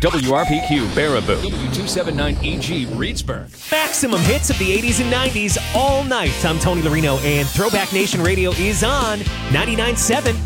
WRPQ Baraboo, W279EG Reedsburg. Maximum hits of the 80s and 90s all night. I'm Tony Larino, and Throwback Nation Radio is on 99.7.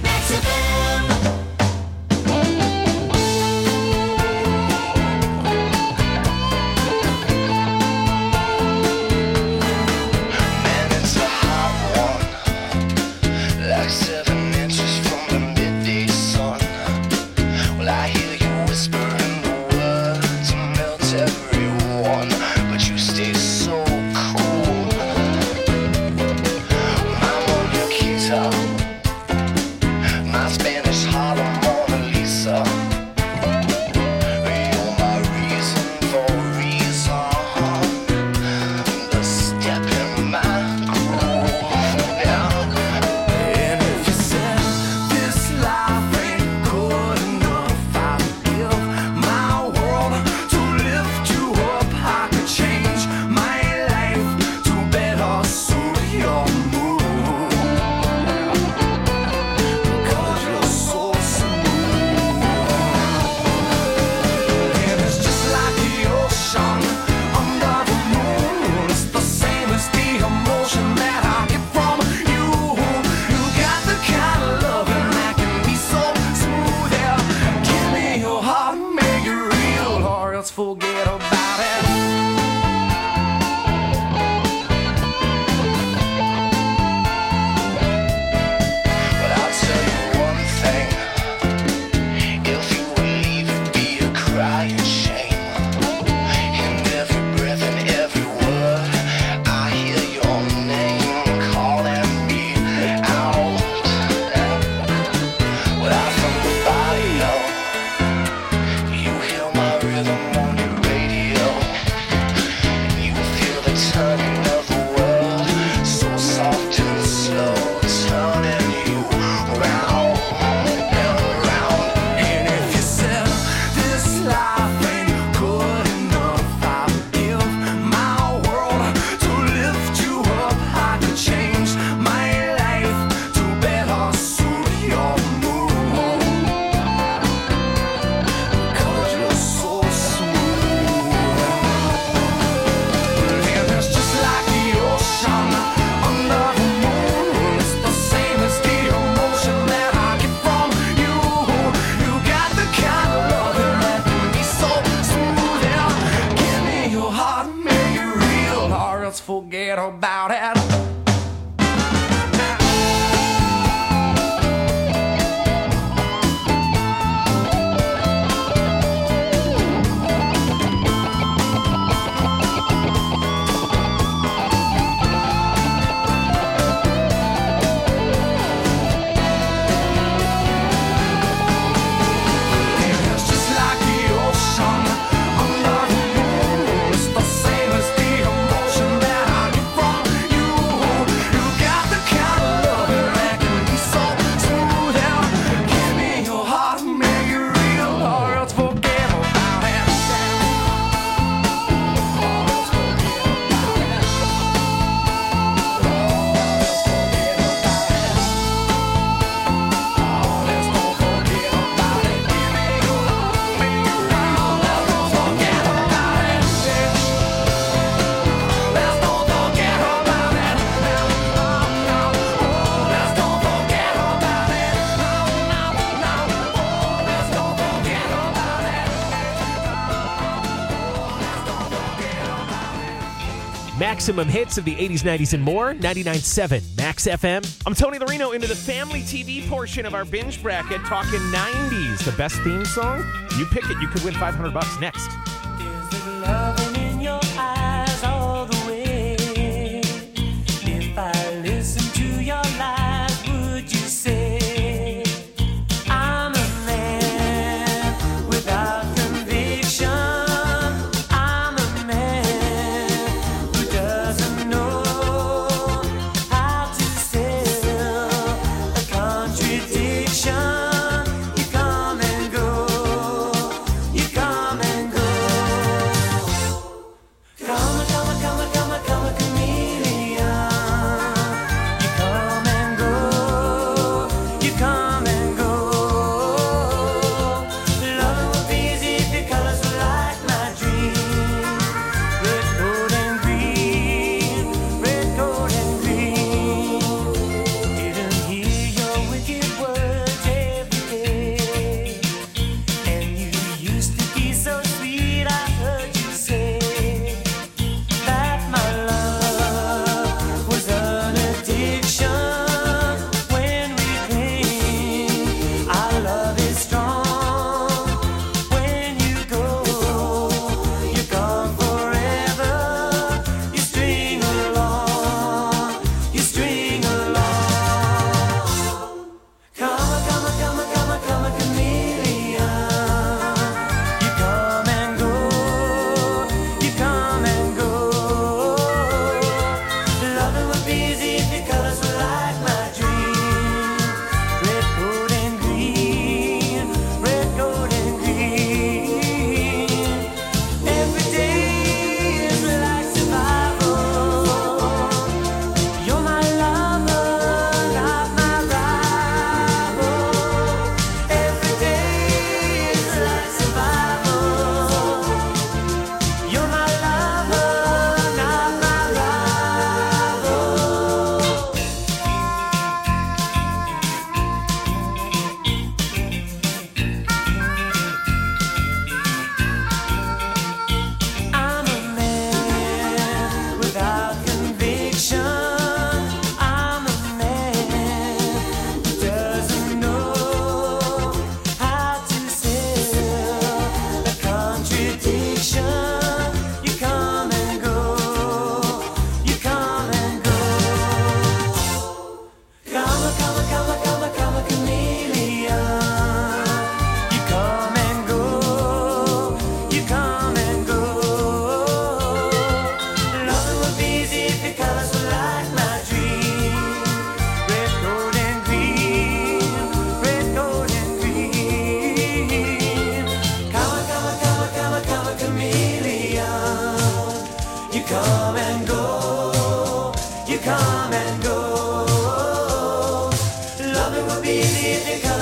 Maximum hits of the 80s, 90s, and more. 99.7 Max FM. I'm Tony Larino into the family TV portion of our binge bracket, talking 90s. The best theme song? You pick it. You could win $500 next. Is it loving in your eyes all the way? If I listen to your lies, would you say I'm a man without conviction? I'm a man who doesn't know how to sell a contradiction. You come and go, you come and go.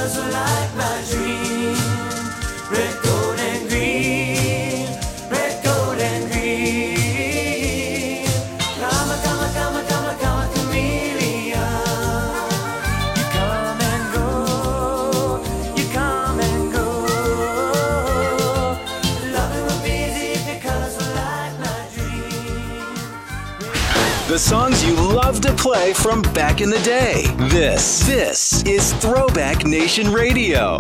because I like my dream. Red, gold, and green. Red, gold, and green. Come a, come a, come a, come a, come a chameleon. You come and go. You come and go. Loving will be easy because I like my dream. The songs you love to play from back in the day. This is Throwback Nation Radio.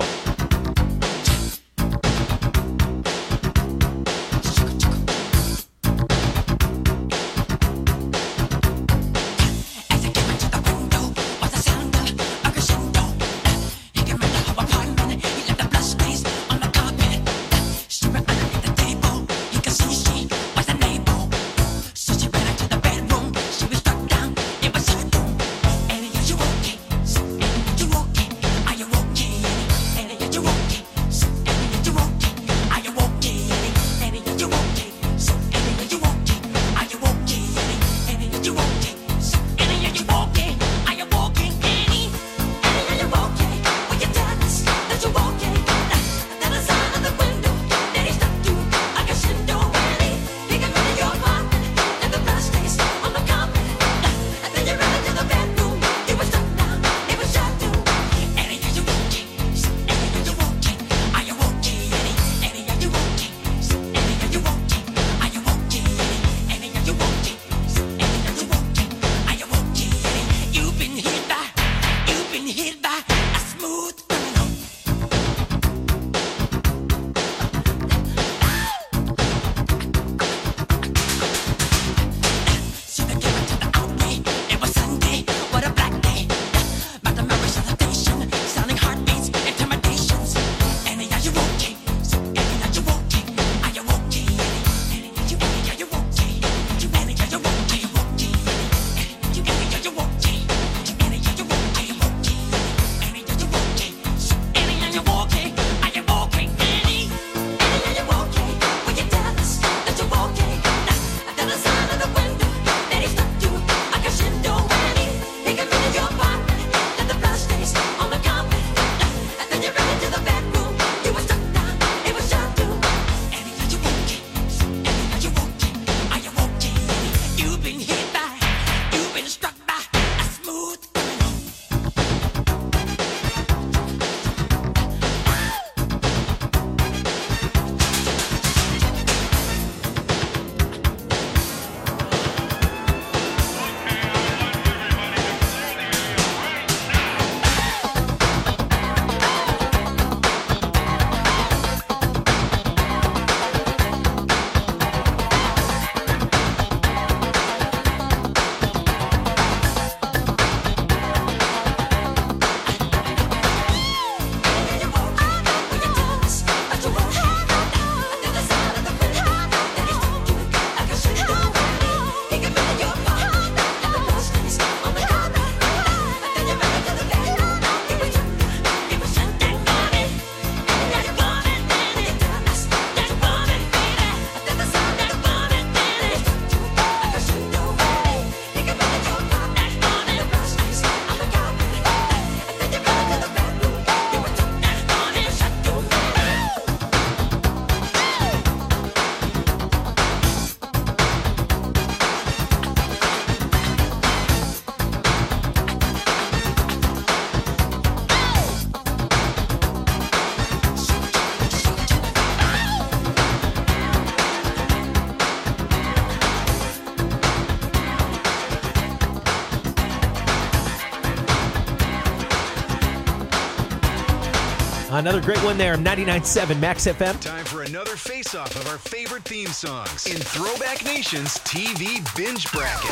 Another great one there, 99.7 Max FM. Time for another face-off of our favorite theme songs in Throwback Nation's TV Binge Bracket.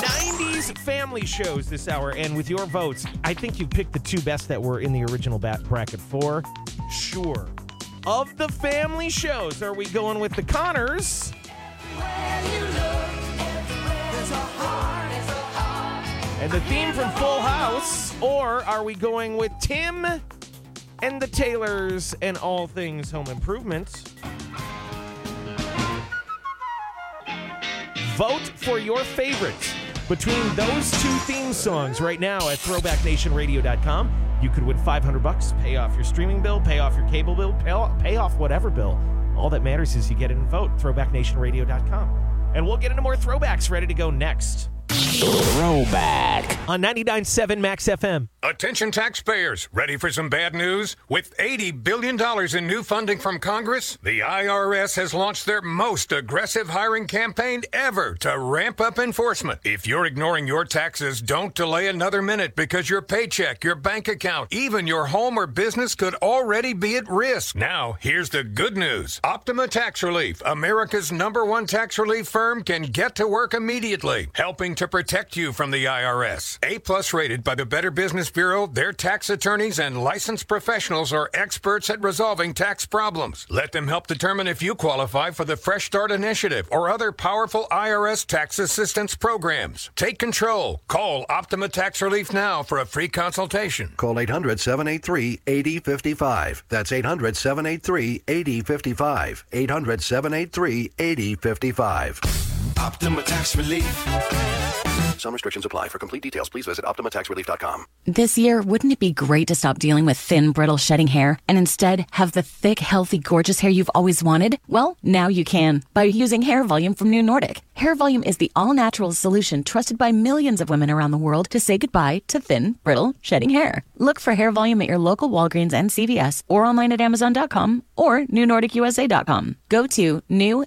90s family shows this hour, and with your votes, I think you picked the two best that were in the original bracket for sure. Of the family shows, are we going with the Connors? And the theme from Full House, or are we going with Tim and the Taylors and All Things Home Improvement? Vote for your favorites. Between those two theme songs right now at throwbacknationradio.com, you could win $500, pay off your streaming bill, pay off your cable bill, pay off whatever bill. All that matters is you get in and vote, throwbacknationradio.com. And we'll get into more throwbacks ready to go next. Throwback On 99.7 Max FM. Attention taxpayers, ready for some bad news? With $80 billion in new funding from Congress, the IRS has launched their most aggressive hiring campaign ever to ramp up enforcement. If you're ignoring your taxes, don't delay another minute because your paycheck, your bank account, even your home or business could already be at risk. Now, here's the good news. Optima Tax Relief, America's #1 tax relief firm, can get to work immediately, helping to protect you from the IRS. A+ rated by the Better Business Bureau, their tax attorneys and licensed professionals are experts at resolving tax problems. Let them help determine if you qualify for the Fresh Start Initiative or other powerful IRS tax assistance programs. Take control. Call Optima Tax Relief now for a free consultation. Call 800-783-8055. That's 800-783-8055. 800-783-8055. Optima Tax Relief. Some restrictions apply. For complete details, please visit OptimaTaxRelief.com. This year, wouldn't it be great to stop dealing with thin, brittle, shedding hair and instead have the thick, healthy, gorgeous hair you've always wanted? Well, now you can by using Hair Volume from New Nordic. Hair Volume is the all-natural solution trusted by millions of women around the world to say goodbye to thin, brittle, shedding hair. Look for Hair Volume at your local Walgreens and CVS or online at Amazon.com or NewNordicUSA.com. Go to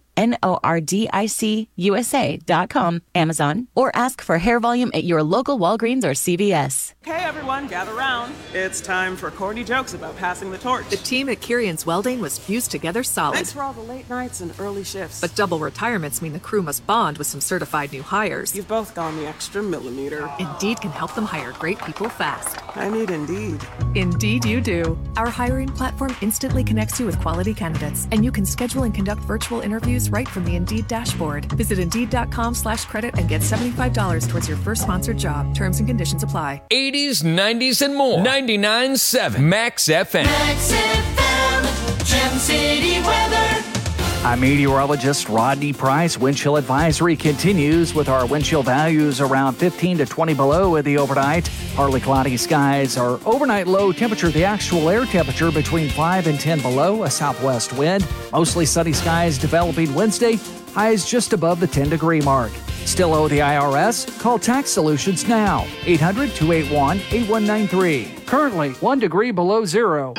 NewNordicUSA.com, Amazon, or ask for Hair Volume at your local Walgreens or CVS. Okay, everyone, gather round. It's time for corny jokes about passing the torch. The team at Kirian's Welding was fused together solid. Thanks for all the late nights and early shifts. But double retirements mean the crew must bond with some certified new hires. You've both gone the extra millimeter. Indeed can help them hire great people fast. I need Indeed. Indeed you do. Our hiring platform instantly connects you with quality candidates, and you can schedule and conduct virtual interviews right from the Indeed dashboard. Visit Indeed.com/credit and get $75 towards your first sponsored job. Terms and conditions apply. 80s, 90s, and more. 99.7 Max FM. Max FM, Gem City weather. I'm meteorologist Rodney Price. Wind chill advisory continues with our wind chill values around 15 to 20 below in the overnight. Partly cloudy skies. Our overnight low temperature, the actual air temperature between 5 and 10 below, a southwest wind. Mostly sunny skies developing Wednesday. Highs just above the 10-degree mark. Still owe the IRS? Call Tax Solutions now. 800-281-8193. Currently 1 degree below zero.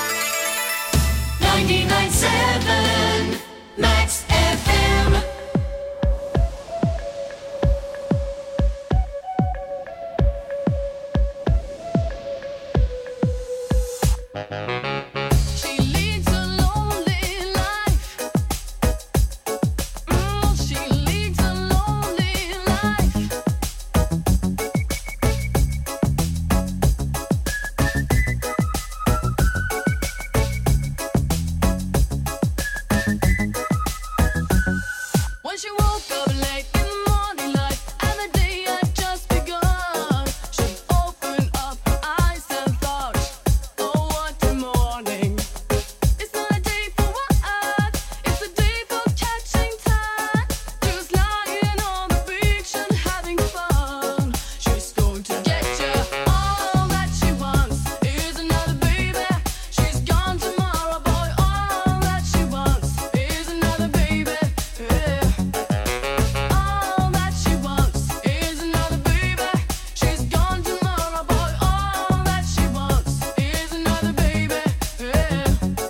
99.7 Max FM. She leads a lonely life. She leads a lonely life. When she woke up late in the morning light and the day had just begun, she opened up her eyes and thought, oh, what a morning. It's not a day for what? It's a day for catching time. Just lying on the beach and having fun. She's going to get you. All that she wants is another baby. She's gone tomorrow, boy. All that she wants is another baby. Yeah. All that she wants is another baby. She's gone tomorrow, boy. All that she wants is another baby. Yeah.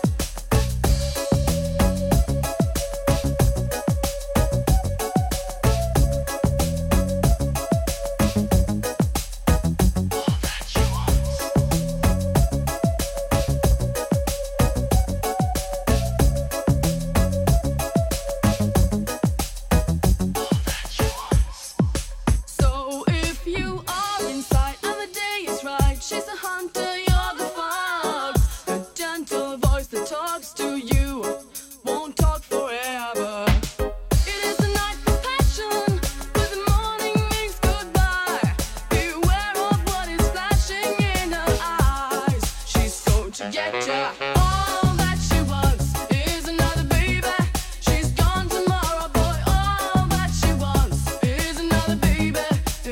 So if you are inside and the day is right, she's a hunter, you're the fox. The gentle voice that talks to you won't talk forever. It is a night for passion, but the morning means goodbye. Beware of what is flashing in her eyes. She's going to get ya. All that she wants is another baby. She's gone tomorrow, boy. All that she wants is another baby.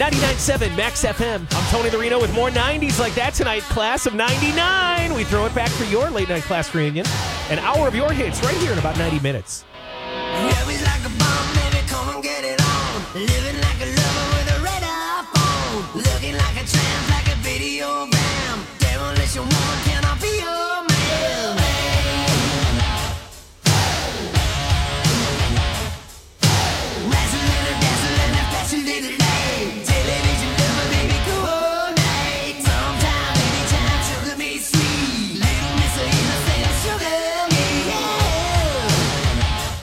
99.7 Max FM. I'm Tony the Reno with more 90s like that tonight. Class of 99. We throw it back for your late night class reunion. An hour of your hits right here in about 90 minutes. Love like a bomb, baby, come and get it on. Living like a lover with a red iPhone. Looking like a tramp, like a video bam. Demolition woman, can I be your man? Wrestling and dancing and a fashion little day. Television lover, baby, coordinate. Sometime, anytime, sugar me sweet. Little Miss Innocent, sugar me, yeah.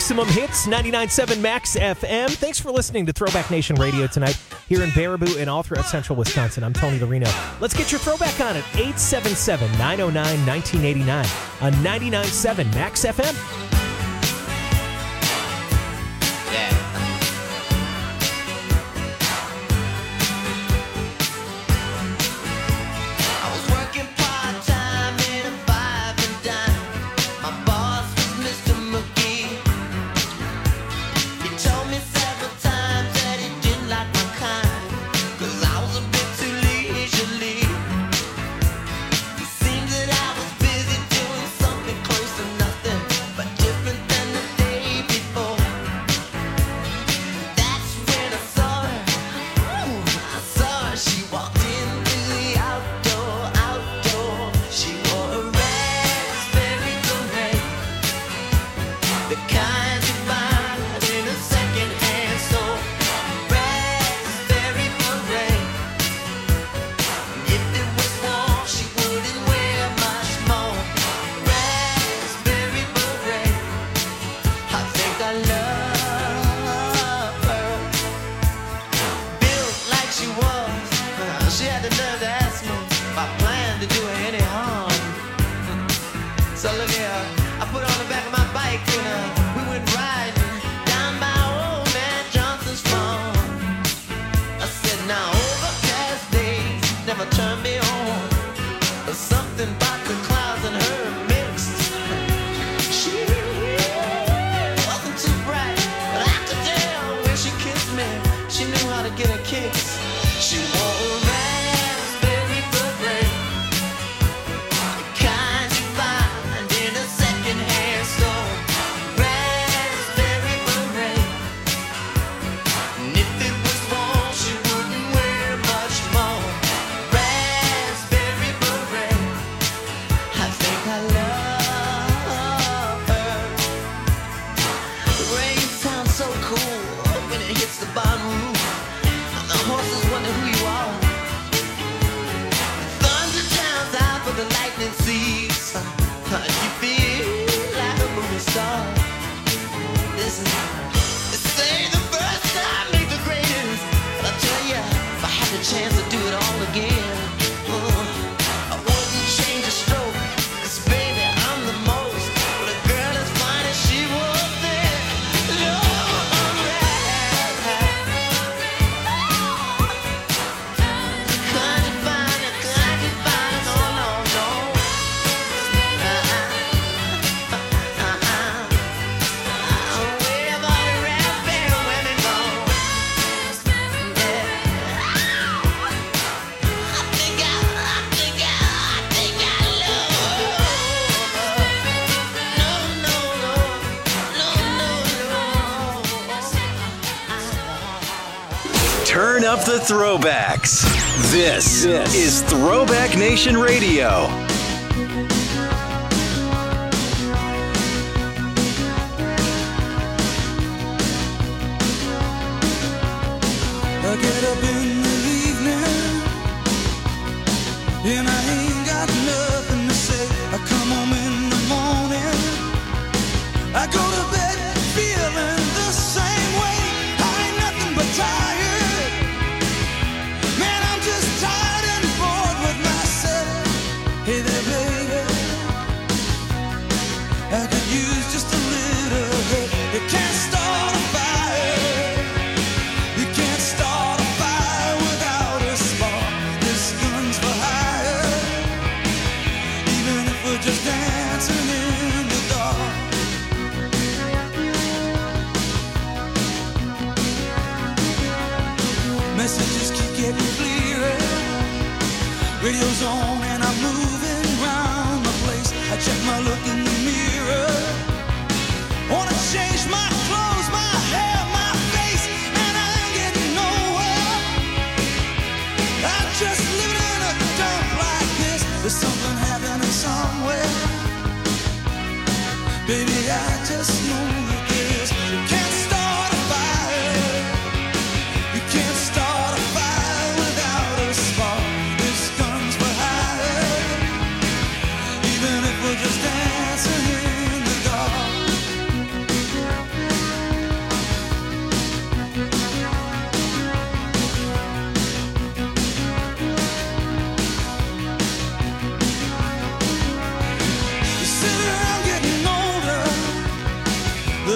Maximum Hits, 99.7 Max FM. Thanks for listening to Throwback Nation Radio tonight here in Baraboo and all throughout central Wisconsin. I'm Tony Larino. Let's get your throwback on at 877-909-1989 on 99.7 Max FM. Turn up the throwbacks. This is Throwback Nation Radio. I get up in the evening and I ain't got nothing to say. I come home in the morning, I go to bed feeling the same way. I ain't nothing but tired. Man, I'm just tired and bored with myself. Hey there, baby, I could use just a little help. You can't start a fire. You can't start a fire without a spark. This gun's for hire, even if we're just dancing in the dark. Messages keep getting clearer. Radio's on and I'm moving round the place. I check my look in the mirror. Wanna change my clothes, my hair, my face, and I ain't getting nowhere. I'm just living in a dump like this. There's something happening somewhere. Baby, I just know that this. You can't start a fire. You can't start a fire without a spark. This gun's for hire, even if we're just dancing in the dark.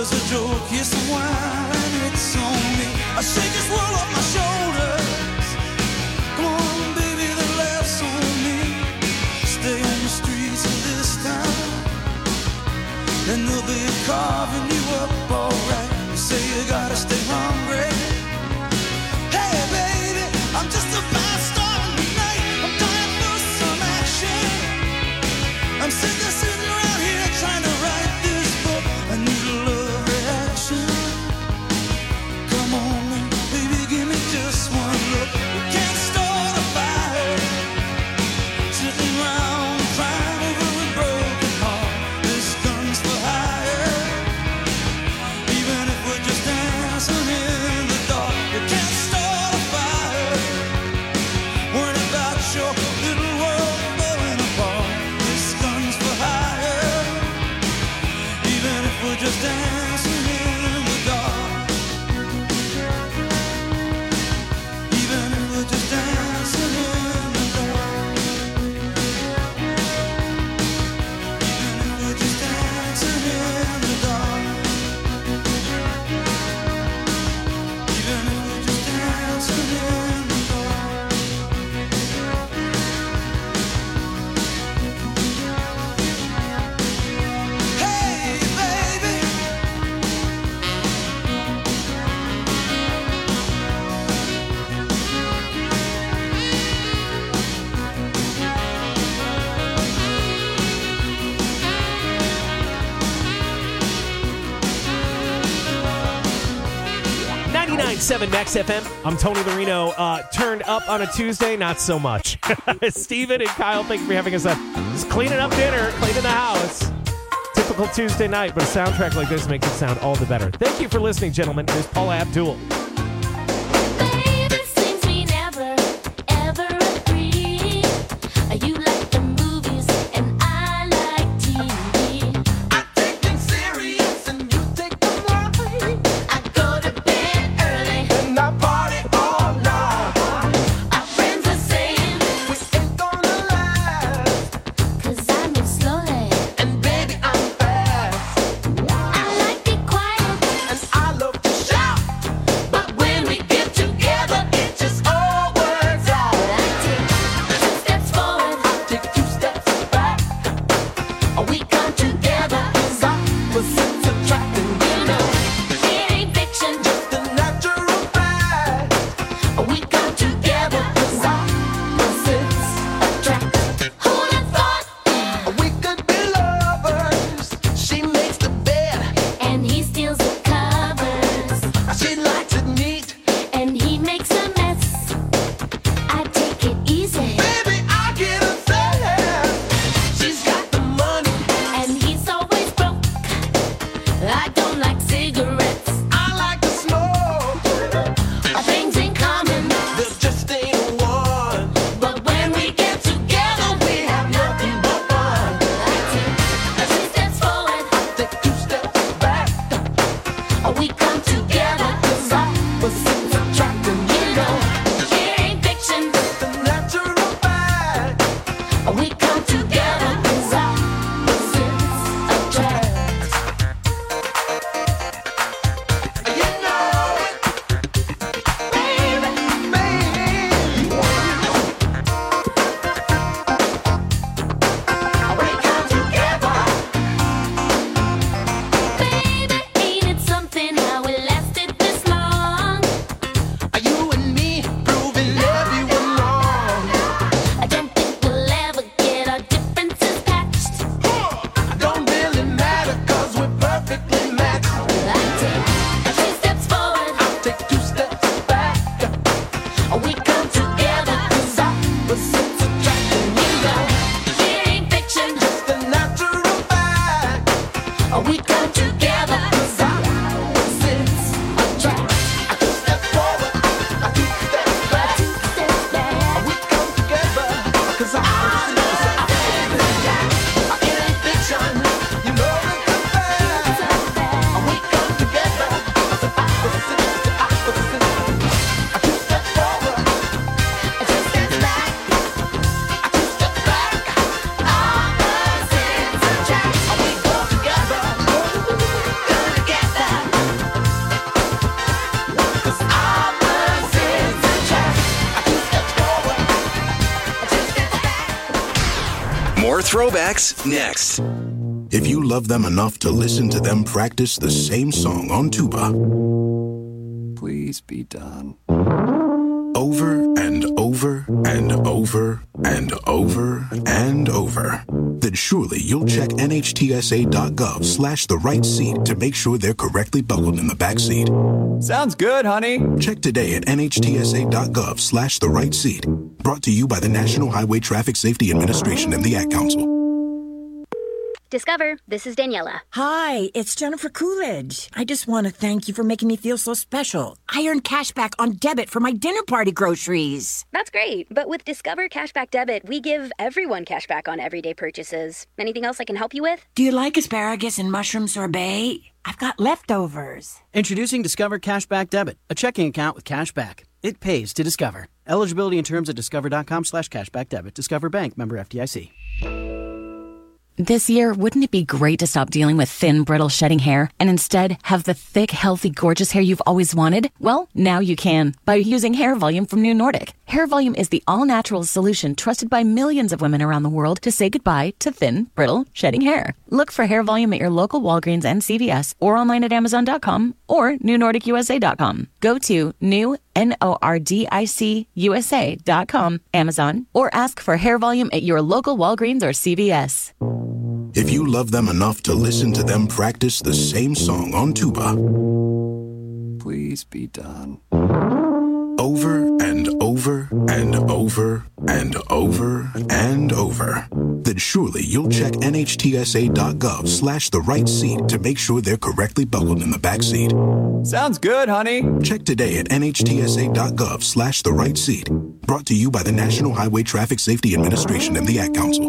as a joke, here's some wine, it's on me. I shake this world off my shoulders. Come on, baby, the laughs on me. Stay on the streets of this town, and they'll be carving you up alright. You say you gotta stay hungry. Hey, baby, I'm just a fast star tonight. I'm dying for some action. I'm sick of sitting around here trying to write this book. I need a love reaction. Come on, baby, give me just one look. We can't start a fire, sitting around crying over a broken heart. This gun's for hire, even if we're just dancing in the dark. We can't start a fire, worrying about your little world falling apart. This gun's for hire, even if we're just dancing in the dark. Even if we're just dancing in the dark. Even if we're just dancing in the dark. Even if we're just dancing in the dark. Hey, baby. 99.7 Max FM. I'm Tony Larino. Turned up on a Tuesday, not so much. Steven and Kyle, thank you for having us on. Just cleaning up dinner, cleaning the house. Typical Tuesday night, but a soundtrack like this makes it sound all the better. Thank you for listening, gentlemen. Here's Paula Abdul. Baby, seems we never, ever agree. You like the movies and I like TV. I take them serious and you take them light. I go to bed early and I party all night. Our friends are saying we ain't gonna last, 'cause I move slowly and baby I'm fast. I like it quiet and I love to shout, but when we get together it just all works out. I take 2 steps forward, I take 2 steps back. We come together 'cause opposites attract, and you know it ain't fiction, just a natural fact. We come together 'cause opposites attract. Who'd have thought we could be lovers? She makes the bed and he steals the covers. She likes it neat and he makes a mess. I take it easy, baby, I get upset. She's got the money and he's always broke. I don't like cigarettes, I like to smoke. Our things in common, there just ain't one. But when we get together, we have nothing but fun. I take 2 steps forward, I take 2 steps back. We come together 'cause opposites attract, and you know it ain't fiction, it's a natural fact. We come together 'cause opposites attract. Throwbacks next. If you love them enough to listen to them practice the same song on tuba, please be done. Over and over and over and over and over, then surely you'll check NHTSA.gov/the right seat to make sure they're correctly buckled in the back seat. Sounds good, honey. Check today at NHTSA.gov/the right seat. Brought to you by the National Highway Traffic Safety Administration and the Ad Council. Discover, this is Daniela. Hi, it's Jennifer Coolidge. I just want to thank you for making me feel so special. I earned cash back on debit for my dinner party groceries. That's great, but with Discover Cashback Debit, we give everyone cash back on everyday purchases. Anything else I can help you with? Do you like asparagus and mushroom sorbet? I've got leftovers. Introducing Discover Cashback Debit, a checking account with cash back. It pays to Discover. Eligibility and terms at discover.com/cashback debit. Discover Bank, member FDIC. This year, wouldn't it be great to stop dealing with thin, brittle, shedding hair and instead have the thick, healthy, gorgeous hair you've always wanted? Well, now you can by using Hair Volume from New Nordic. Hair Volume is the all-natural solution trusted by millions of women around the world to say goodbye to thin, brittle, shedding hair. Look for Hair Volume at your local Walgreens and CVS or online at Amazon.com or NewNordicUSA.com. Go to NORDICUSA.com, Amazon, or ask for Hair Volume at your local Walgreens or CVS. If you love them enough to listen to them practice the same song on tuba, please be done. Over and over and over and over and over, then surely you'll check NHTSA.gov/the right seat to make sure they're correctly buckled in the back seat. Sounds good, honey. Check today at NHTSA.gov/the right seat. Brought to you by the National Highway Traffic Safety Administration and the Ad Council.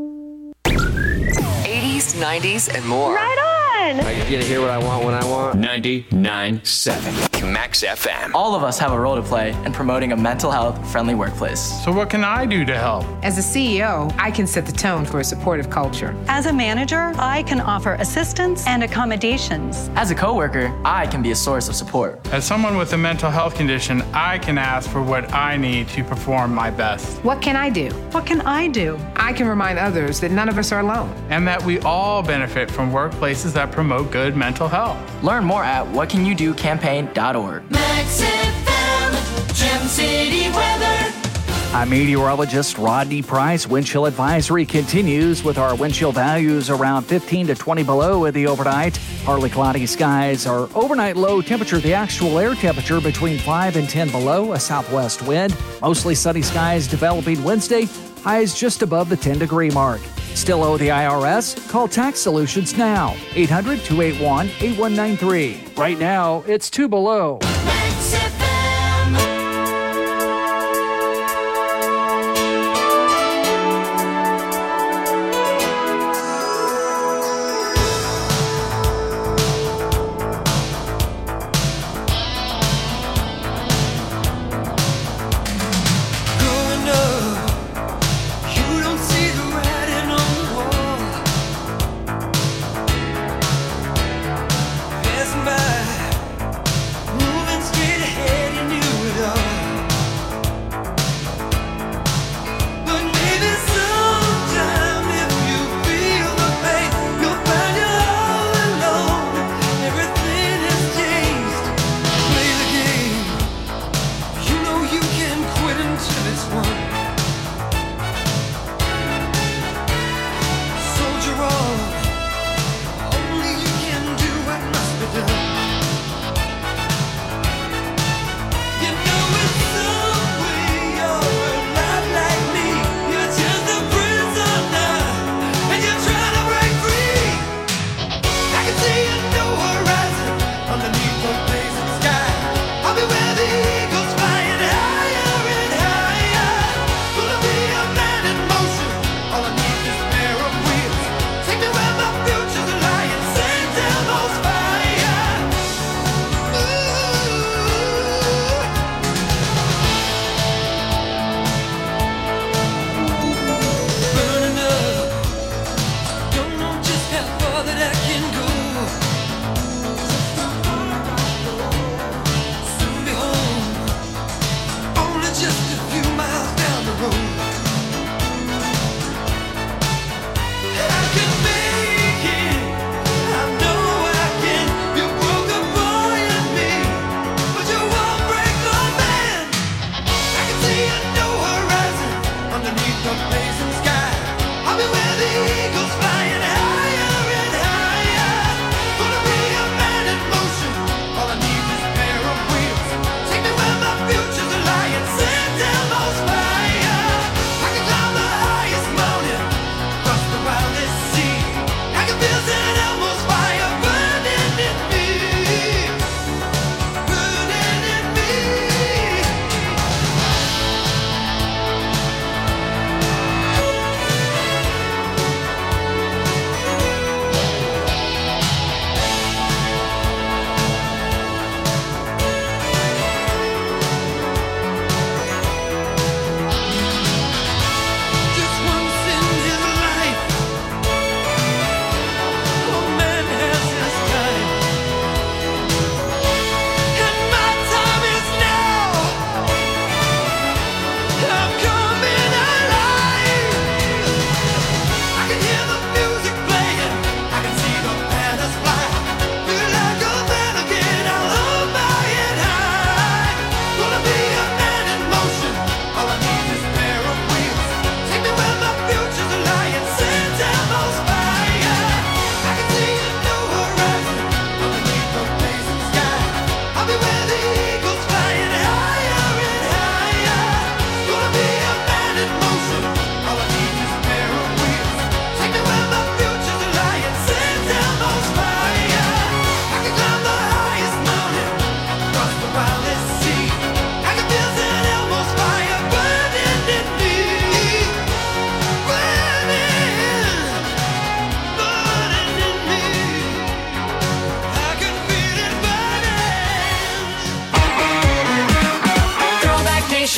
80s, 90s, and more. Right on! I get to hear what I want when I want. 99.7 Max FM. All of us have a role to play in promoting a mental health friendly workplace. So what can I do to help? As a CEO, I can set the tone for a supportive culture. As a manager, I can offer assistance and accommodations. As a coworker, I can be a source of support. As someone with a mental health condition, I can ask for what I need to perform my best. What can I do? What can I do? I can remind others that none of us are alone. And that we all benefit from workplaces that promote good mental health. Learn more at whatcanyoudocampaign.org. Max FM, Gem City weather. I'm meteorologist Rodney Price. Wind chill advisory continues with our wind chill values around 15 to 20 below in the overnight. Partly cloudy skies. Our overnight low temperature, the actual air temperature between 5 and 10 below, a southwest wind. Mostly sunny skies developing Wednesday. Highs just above the 10-degree mark. Still owe the IRS? Call Tax Solutions now. 800-281-8193. Right now, it's 2 below. Max FM. Moving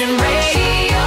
Nation Radio.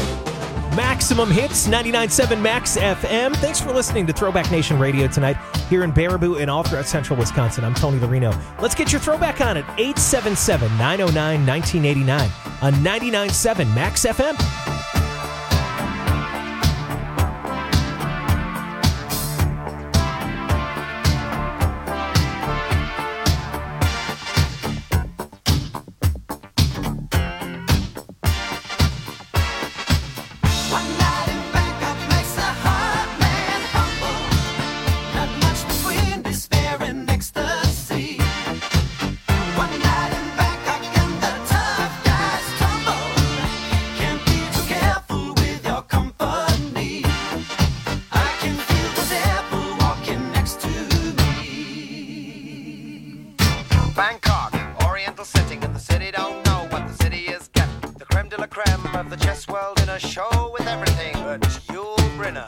Maximum Hits, 99.7 Max FM. Thanks for listening to Throwback Nation Radio tonight. here in Baraboo and all throughout central Wisconsin. I'm Tony Lorino. Let's get your throwback on at 877-909-1989 on 99.7 Max FM. Bangkok, oriental setting in the city, don't know what the city is getting. The creme de la creme of the chess world in a show with everything but Yul Brynner.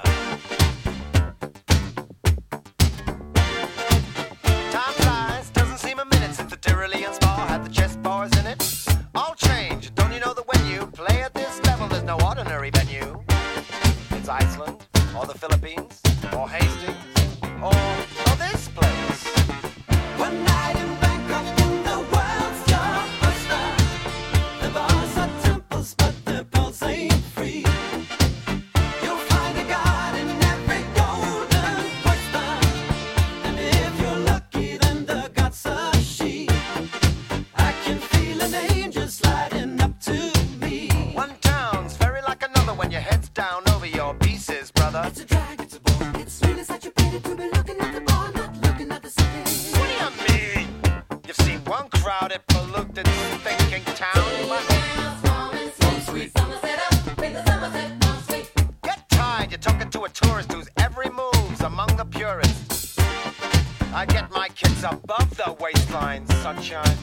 Time flies, doesn't seem a minute since the Tyrolean Spa had the chess bars in it. All change, don't you know that when you play at this level, there's no ordinary venue? It's Iceland, or the Philippines, or Hastings, or this place. One night in Bangkok in the world's your oyster. The bars are temples, but the pulse ain't free. You'll find a god in every golden oyster. And if you're lucky, then the god's a she. I can feel an angel sliding up to me. One town's very like another when your head's down over your pieces, brother. It's a drag, it's a bore. It's really such a pity to be looking at the bar, not looking at the city. What do you mean? You've seen one crowded, polluted, thinking town. Get tired, you're talking to a tourist whose every move's among the purists. I get my kids above the waistline, sunshine.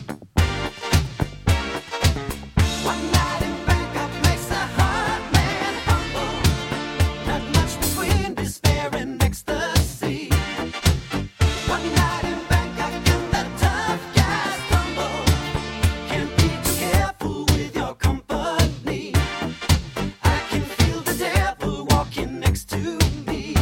One night in Bangkok makes a hard man humble. Not much between despair and ecstasy. One night in Bangkok and the tough guys stumble. Can't be too careful with your company. I can feel the devil walking next to me.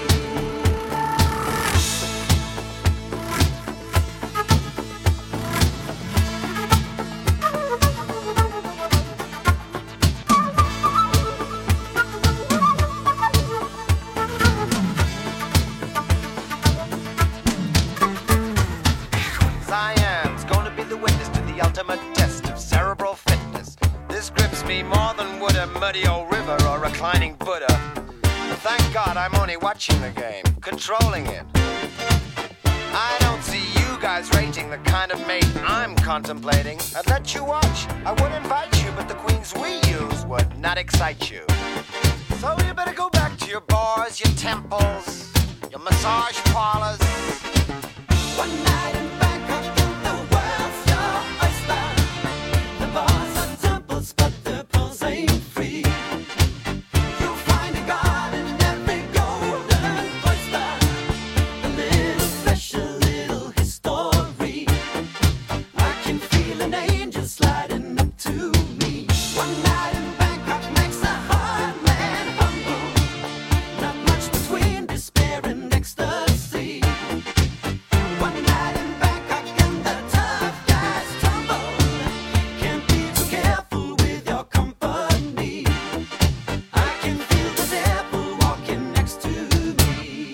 Siam's gonna be the witness to the ultimate test of cerebral fitness. This grips me more than would a muddy old river or reclining Buddha. But thank God I'm only watching the game, controlling it. I don't see you guys rating the kind of mate I'm contemplating. I'd let you watch, I would invite you, but the queens we use would not excite you. So you better go back to your bars, your temples, your massage parlors. One night in Bangkok and the world's your oyster. The bars are temples, but the pulse ain't free. You'll find a god in every golden oyster. A little special, little history. I can feel an angel sliding up to me. One night in Bangkok makes a hard man humble. Not much between despair and ecstasy. One night in Bangkok and the tough guys tumble. Can't be too careful with your company. I can feel the devil walking next to me.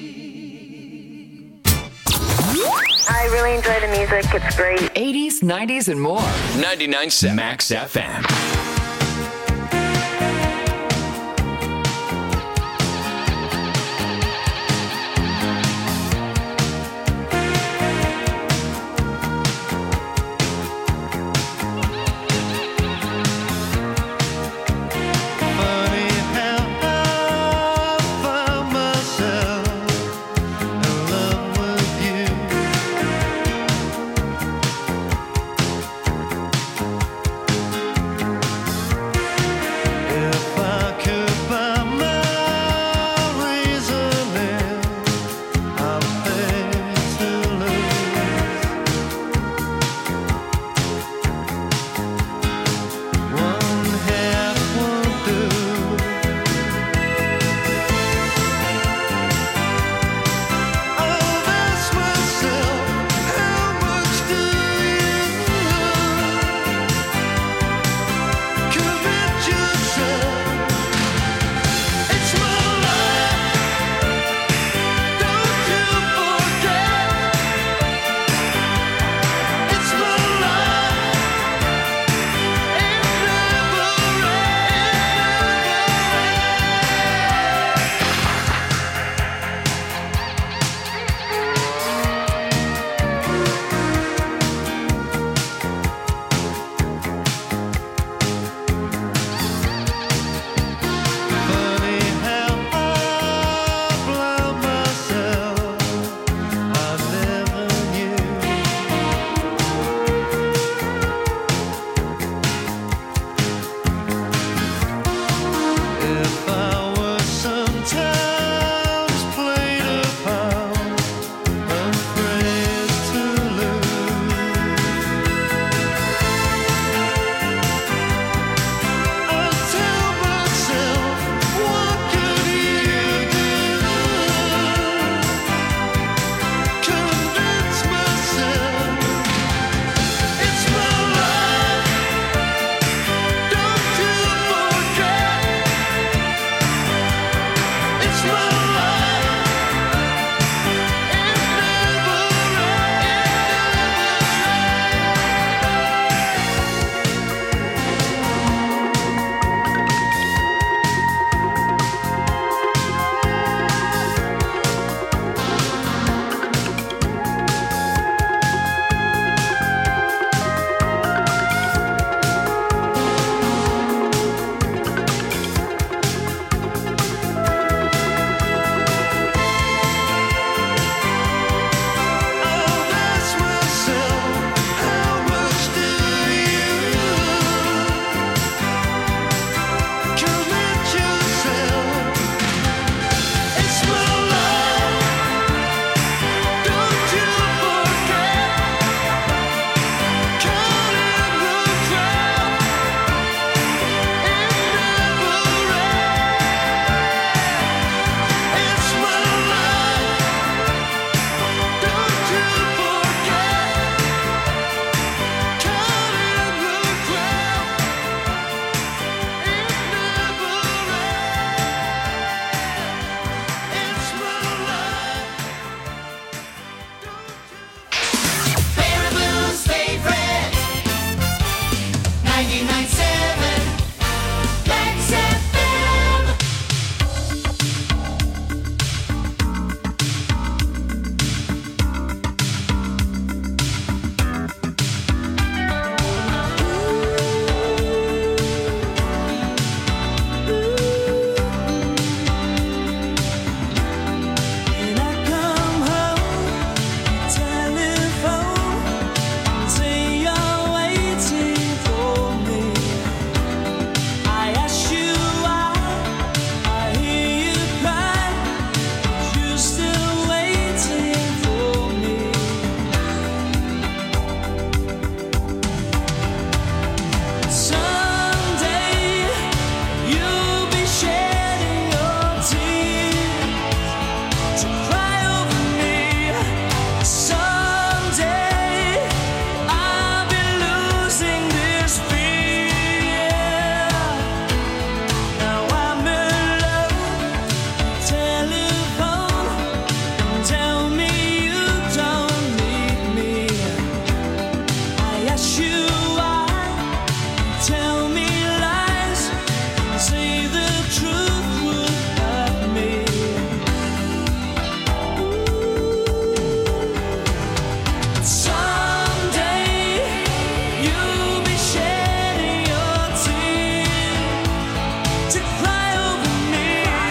I really enjoy the music. It's great. 80s, 90s, and more. 99.7 Max FM. Funny how I found myself in love with you. ask you why. Tell me lies. Say the truth would hurt me. Someday you'll be shedding your tears to cry.